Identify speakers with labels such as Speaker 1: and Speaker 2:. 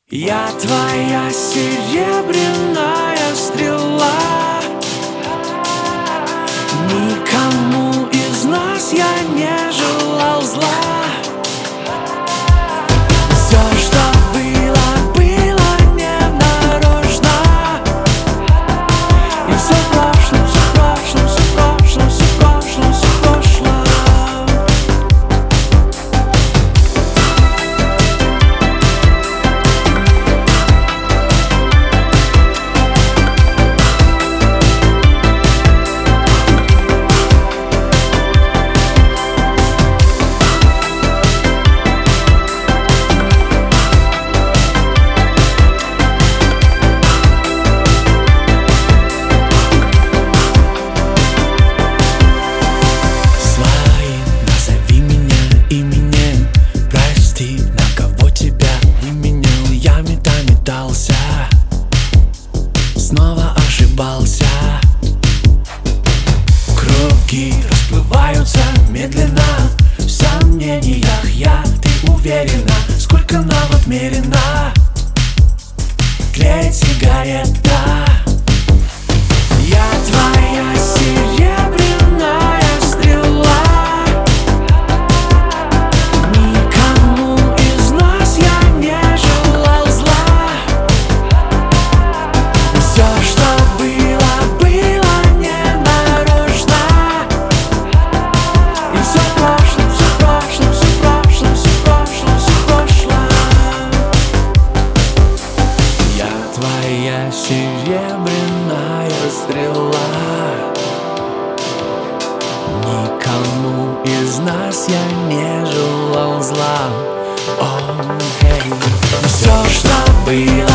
Speaker 1: Я твоя серебряная стрела. Никому из нас я не желал зла. Все, что было, было не нарочно. И все в прошлом, все в прошлом, все в прошлом, все в прошлом, все в прошлом. Снова ошибался. Круги расплываются медленно. В сомнениях я, ты уверена, сколько нам отмерено. Тлеет сигарета. Я твоя серебряная стрела. Никому из нас я не желал зла. Все, что было, было не нарочно. И все в прошлом, все в прошлом, все в прошлом, все в прошлом, все в прошлом. Я твоя серебряная стрела. Никому из нас я не желал зла. Все, что было,